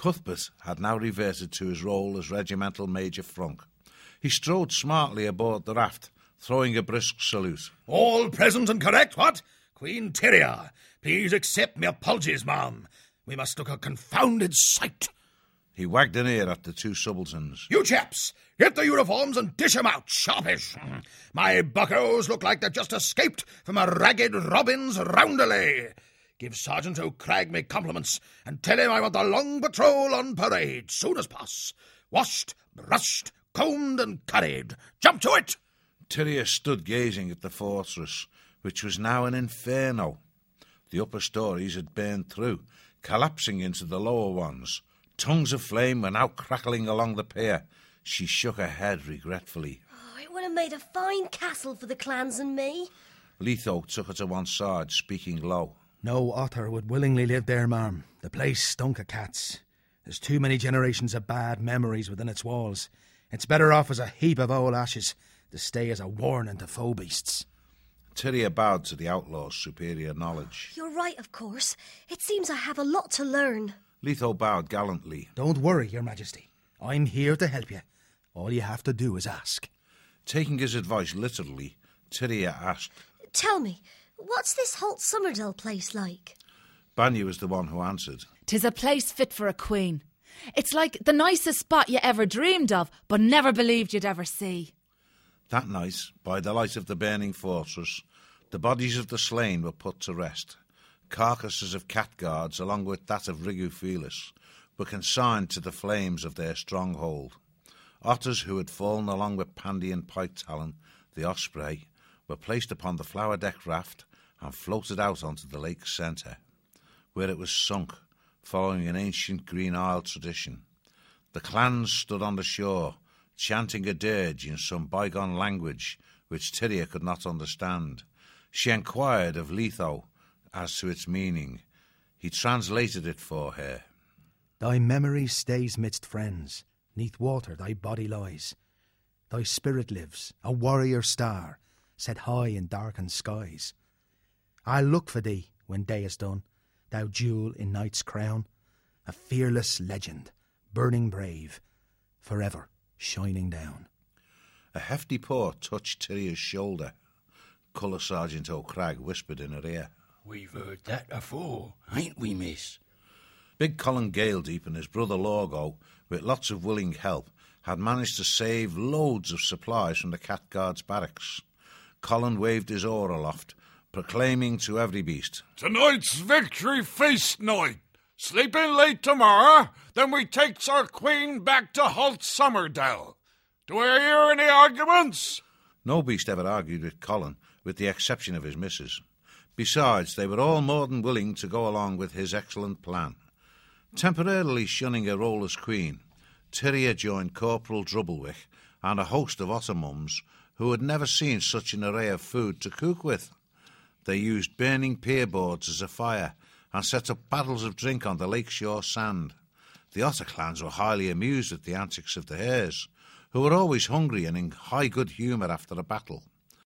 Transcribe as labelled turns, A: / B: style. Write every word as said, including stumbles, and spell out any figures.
A: Cuthbert had now reverted to his role as regimental Major Frunk. He strode smartly aboard the raft, throwing a brisk salute.
B: All present and correct, what? Queen Tyria, please accept my apologies, ma'am. We must look a confounded sight.
A: He wagged an ear at the two subalterns.
B: You chaps, get the uniforms and dish 'em out, sharpish. My buckoes look like they've just escaped from a ragged Robin's roundelay. Give Sergeant O'Crag me compliments and tell him I want the long patrol on parade, soon as poss. Washed, brushed, combed and curried. Jump to it!
A: Tyria stood gazing at the fortress, which was now an inferno. The upper stories had burned through, collapsing into the lower ones. Tongues of flame were now crackling along the pier. She shook her head regretfully.
C: Oh, it would have made a fine castle for the clans and me.
A: Letho took her to one side, speaking low.
D: No otter would willingly live there, ma'am. The place stunk of cats. There's too many generations of bad memories within its walls. It's better off as a heap of old ashes to stay as a warning to foe beasts.
A: Tyria bowed to the outlaw's superior knowledge.
C: You're right, of course. It seems I have a lot to learn.
A: Letho bowed gallantly.
D: Don't worry, Your Majesty. I'm here to help you. All you have to do is ask.
A: Taking his advice literally, Tyria asked,
C: Tell me, what's this Holt Sommerdale place like?
A: Banya was the one who answered.
E: 'Tis a place fit for a queen. It's like the nicest spot you ever dreamed of, but never believed you'd ever see.
A: That night, by the light of the burning fortress, the bodies of the slain were put to rest. Carcasses of cat guards, along with that of Rigu Felis, were consigned to the flames of their stronghold. Otters who had fallen along with Pandy and Pike Talon, the osprey, were placed upon the flower-decked raft and floated out onto the lake's centre, where it was sunk, following an ancient Green Isle tradition. The clans stood on the shore, chanting a dirge in some bygone language which Tyria could not understand. She inquired of Letho as to its meaning. He translated it for her.
D: Thy memory stays midst friends. Neath water thy body lies. Thy spirit lives, a warrior star, set high in darkened skies. I'll look for thee when day is done, thou jewel in night's crown, a fearless legend, burning brave, forever shining down.
A: A hefty paw touched Tyria's shoulder. Colour Sergeant O'Crag whispered in her ear.
F: We've heard that afore, ain't we, miss?
A: Big Colin Galedeep and his brother Lorgo, with lots of willing help, had managed to save loads of supplies from the cat guards' barracks. Colin waved his oar aloft, proclaiming to every beast,
G: Tonight's victory feast night. Sleeping late tomorrow, then we takes our queen back to Holt Sommerdale. Do I hear any arguments?
A: No beast ever argued with Colin, with the exception of his missus. Besides, they were all more than willing to go along with his excellent plan. Temporarily shunning her role as queen, Tyria joined Corporal Drubblewick and a host of ottomums who had never seen such an array of food to cook with. They used burning pier boards as a fire and set up paddles of drink on the lakeshore sand. The otter clans were highly amused at the antics of the hares, who were always hungry and in high good humour after a battle.